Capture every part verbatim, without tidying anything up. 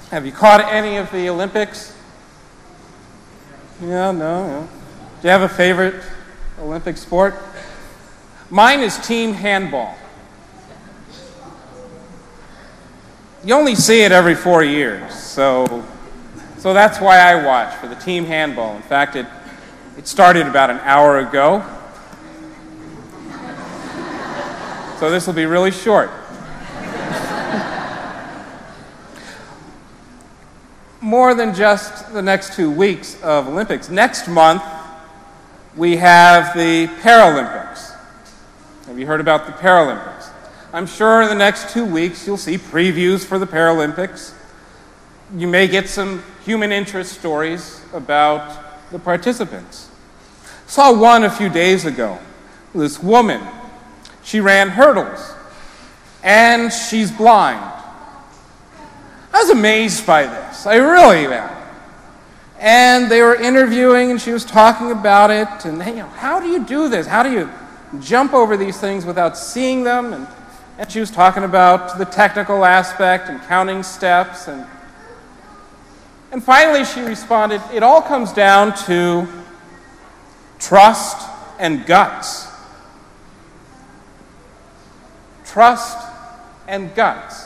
Have you caught any of the Olympics? Yeah, no, no. Do you have a favorite Olympic sport? Mine is team handball. You only see it every four years, so so that's why I watch for the team handball. In fact, it it started about an hour ago. So this will be really short. More than just the next two weeks of Olympics. Next month, we have the Paralympics. Have you heard about the Paralympics? I'm sure in the next two weeks you'll see previews for the Paralympics. You may get some human interest stories about the participants. Saw one a few days ago. This woman, she ran hurdles, and she's blind. I was amazed by this. I really am. And they were interviewing, and she was talking about it. And hey, you know, how do you do this? How do you jump over these things without seeing them? And, and she was talking about the technical aspect and counting steps. And, and finally, she responded, it all comes down to trust and guts. Trust and guts.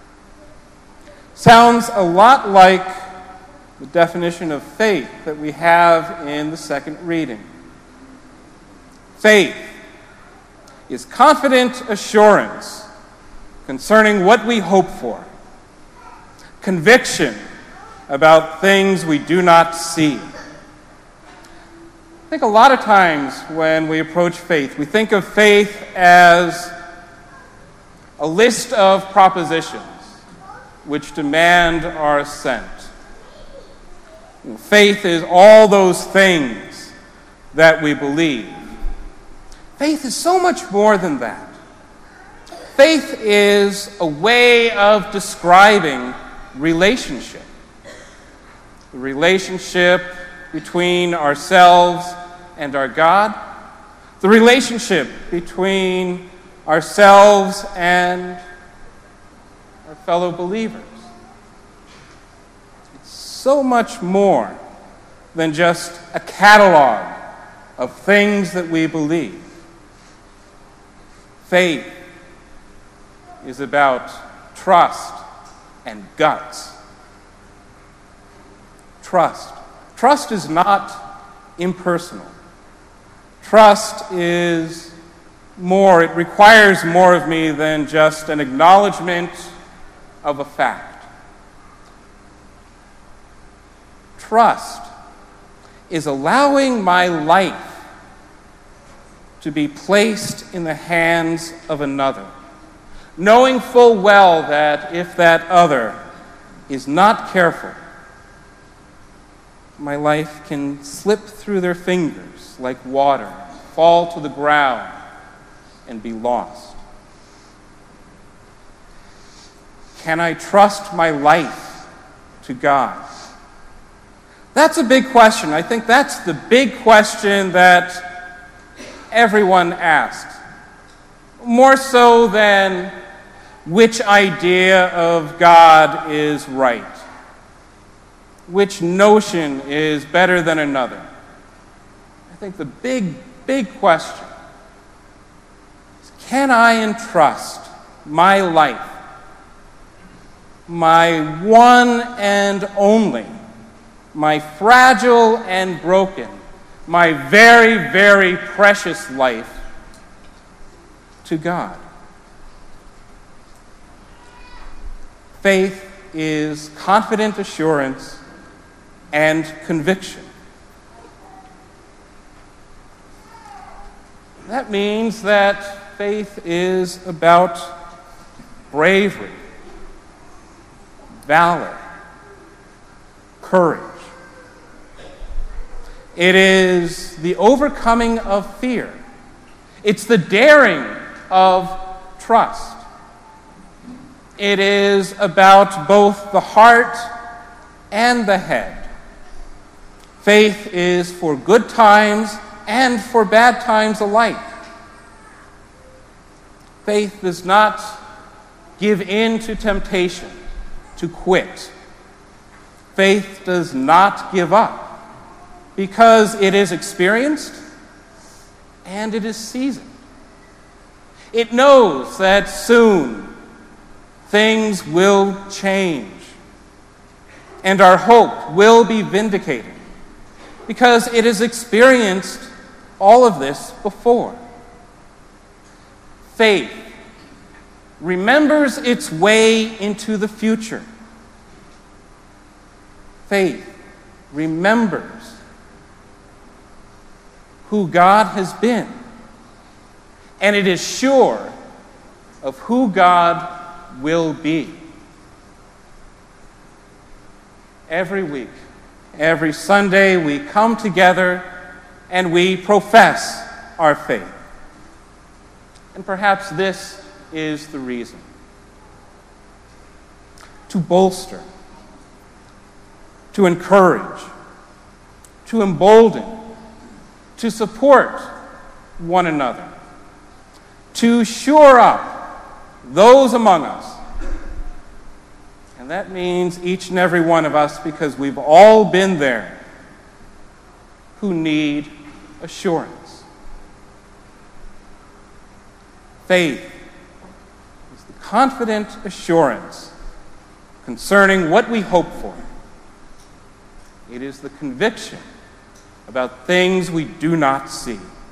Sounds a lot like the definition of faith that we have in the second reading. Faith is confident assurance concerning what we hope for, conviction about things we do not see. I think a lot of times when we approach faith, we think of faith as a list of propositions which demand our assent. Faith is all those things that we believe. Faith is so much more than that. Faith is a way of describing relationship. The relationship between ourselves and our God. The relationship between ourselves and our fellow believers. It's so much more than just a catalog of things that we believe. Faith is about trust and guts. Trust. Trust is not impersonal. Trust is more, it requires more of me than just an acknowledgement of a fact. Trust is allowing my life to be placed in the hands of another, knowing full well that if that other is not careful, my life can slip through their fingers like water, fall to the ground, and be lost. Can I trust my life to God? That's a big question. I think that's the big question that everyone asks. More so than which idea of God is right. Which notion is better than another. I think the big, big question is, can I entrust my life, my one and only, my fragile and broken, my very, very precious life to God? Faith is confident assurance and conviction. That means that faith is about bravery, valor, courage. It is the overcoming of fear. It's the daring of trust. It is about both the heart and the head. Faith is for good times and for bad times alike. Faith does not give in to temptation, to quit, Faith does not give up because it is experienced and it is seasoned. It knows that soon things will change and our hope will be vindicated because it has experienced all of this before. Faith remembers its way into the future. Faith remembers who God has been, and it is sure of who God will be. Every week, every Sunday, we come together and we profess our faith. And perhaps this is the reason: to bolster, to encourage, to embolden, to support one another, to shore up those among us. And that means each and every one of us, because we've all been there, who need assurance. Faith is the confident assurance concerning what we hope for. It is the conviction about things we do not see.